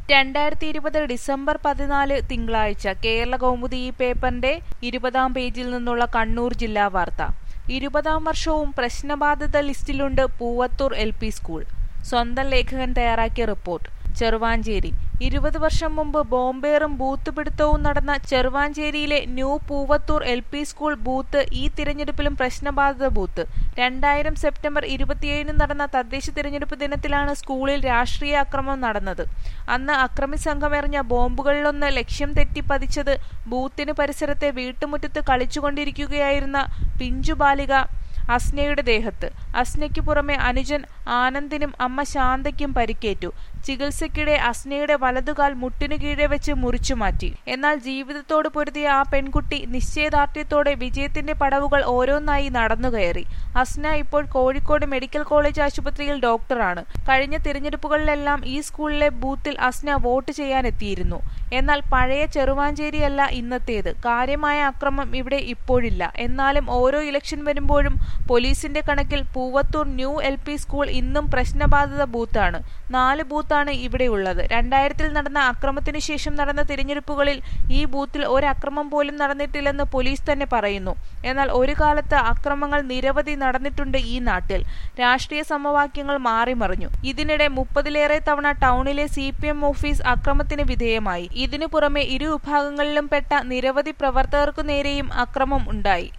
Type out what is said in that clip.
2020 December 14 തിങ്കളാഴ്ച കേരളകൗമുദി ഈ പേപ്പറിന്റെ 20-ാം പേജിൽ നിന്നുള്ള കണ്ണൂർ ജില്ലാ വാർത്ത. 20-ാം വർഷവും പ്രശ്നബാധിത ലിസ്റ്റിലുണ്ട് പൂവത്തൂർ LP സ്കൂൾ. സ്വന്തം ലേഖകൻ തയ്യാറാക്കിയ റിപ്പോർട്ട്. ചെറുവാഞ്ചേരി. 20 വർഷം മുമ്പ് ബോംബേറും ബൂത്ത് പിടുത്തവും നടന്ന ചെറുവാഞ്ചേരിയിലെ new Poovathur LP school booth ഈ തിരഞ്ഞെടുപ്പിലും പ്രശ്നബാധിത ബൂത്ത്. 2000 സെപ്റ്റംബർ 27 നടന്ന തദ്ദേശ തിരഞ്ഞെടുപ്പ് ദിനത്തിലാണ് സ്കൂളിൽ രാഷ്ട്രീയ അക്രമം നടന്നത്. അന്ന് അക്രമി സംഘം എറിഞ്ഞ ബോംബുകളിലൊന്ന് ലക്ഷ്യം തെറ്റി പതിച്ചത് ബൂത്തിന് പരിസരത്തെ വീട്ടുമുറ്റത്ത് കളിച്ചുകൊണ്ടിരിക്കുകയായിരുന്ന പിഞ്ചു ബാലിക അസ്നയുടെ ദേഹത്ത്. അസ്നയ്ക്ക് പുറമെ അനുജൻ ആനന്ദിനും അമ്മ ശാന്തയ്ക്കും പരിക്കേറ്റു. ചികിത്സയ്ക്കിടെ അസ്നയുടെ വലതുകാൽ മുട്ടിനു കീഴെ വെച്ച് മുറിച്ചുമാറ്റി. എന്നാൽ ജീവിതത്തോട് പൊരുതിയ ആ പെൺകുട്ടി നിശ്ചയദാർഢ്യത്തോടെ വിജയത്തിന്റെ പടവുകൾ ഓരോന്നായി നടന്നുകയറി. അസ്ന ഇപ്പോൾ കോഴിക്കോട് മെഡിക്കൽ കോളേജ് ആശുപത്രിയിൽ ഡോക്ടറാണ്. കഴിഞ്ഞ തിരഞ്ഞെടുപ്പുകളിലെല്ലാം ഈ സ്കൂളിലെ ബൂത്തിൽ അസ്ന വോട്ട് ചെയ്യാനെത്തിയിരുന്നു. എന്നാൽ പഴയ ചെറുവാഞ്ചേരിയല്ല ഇന്നത്തേത്. കാര്യമായ അക്രമം ഇവിടെ ഇപ്പോഴില്ല. എന്നാലും ഓരോ ഇലക്ഷൻ വരുമ്പോഴും പോലീസിന്റെ കണക്കിൽ പൂവത്തൂർ ന്യൂ LP സ്കൂൾ ഇന്നും പ്രശ്നബാധിത ബൂത്താണ്. 4 ബൂത്താണ് ഇവിടെയുള്ളത്. 2000 നടന്ന അക്രമത്തിനു ശേഷം നടന്ന തിരഞ്ഞെടുപ്പുകളിൽ ഈ ബൂത്തിൽ ഒരക്രമം പോലും നടന്നിട്ടില്ലെന്ന് പോലീസ് തന്നെ പറയുന്നു. എന്നാൽ ഒരു കാലത്ത് അക്രമങ്ങൾ നിരവധി നടന്നിട്ടുണ്ട് ഈ നാട്ടിൽ. രാഷ്ട്രീയ സമവാക്യങ്ങൾ മാറിമറിഞ്ഞു. ഇതിനിടെ 30-ലേറെ തവണ ടൗണിലെ CPM ഓഫീസ് അക്രമത്തിന് വിധേയമായി. ഇതിനു പുറമെ ഇരു വിഭാഗങ്ങളിലും പെട്ട നിരവധി പ്രവർത്തകർക്കു നേരെയും അക്രമം ഉണ്ടായി.